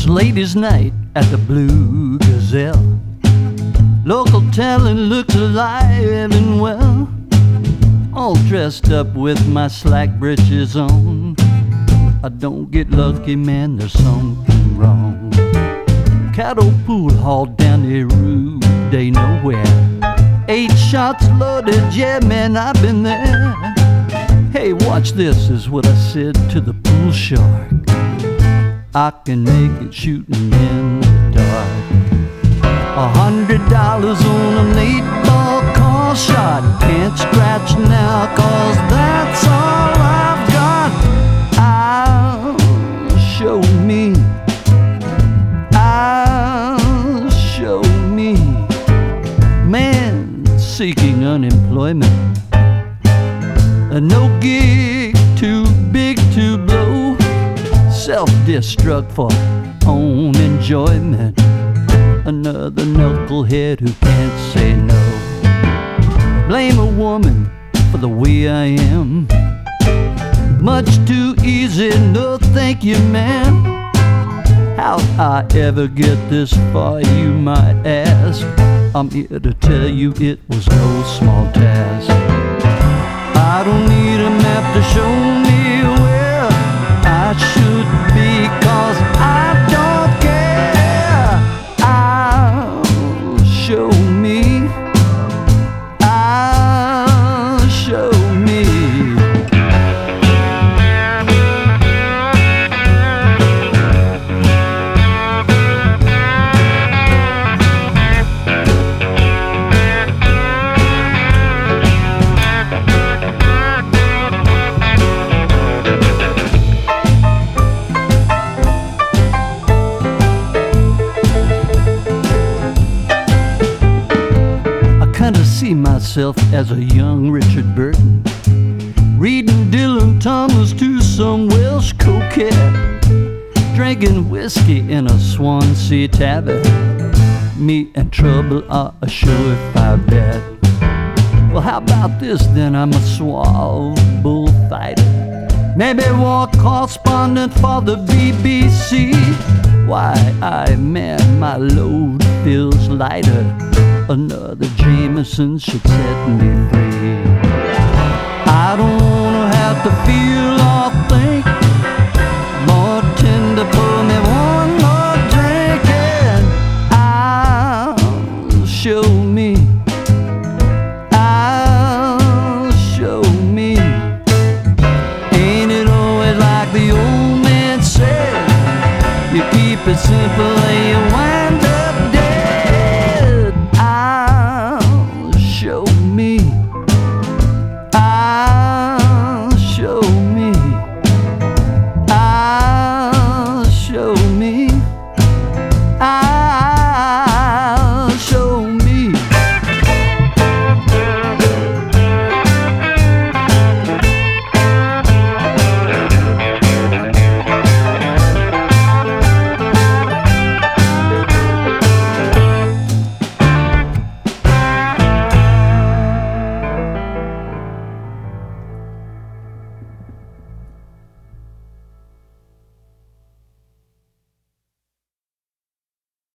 It's ladies' night at the Blue Gazelle. Local talent looks alive and well, all dressed up with my slack britches on. I don't get lucky, man, there's something wrong. Cattle pool hall down the Rue de Nowhere. 8 shots loaded, yeah, man, I've been there. Hey, watch this, is what I said to the pool shark. I can make it shooting in the dark. $100 on an 8-ball call shot. Can't scratch now, 'cause that's all I've got. I'll show me. I'll show me. Man seeking unemployment. No gig too big to blow. Self-destruct for own enjoyment. Another knucklehead who can't say no. Blame a woman for the way I am. Much too easy, no thank you, man. How'd I ever get this far, you might ask? I'm here to tell you it was no small task. I don't need a map to show me where I should be, 'cause I don't care. I'll show me. I'll show me. See myself as a young Richard Burton, reading Dylan Thomas to some Welsh coquette, drinking whiskey in a Swansea tavern. Me and trouble are a surefire bet. Well, how about this then? I'm a suave bullfighter, maybe war correspondent for the BBC. Why, man, my load feels lighter. Another Jameson should set me free. I don't wanna have to feel or think. Bartender, pour me one more drink and I'll show me. I'll show me. Ain't it always like the old man said? You keep it simple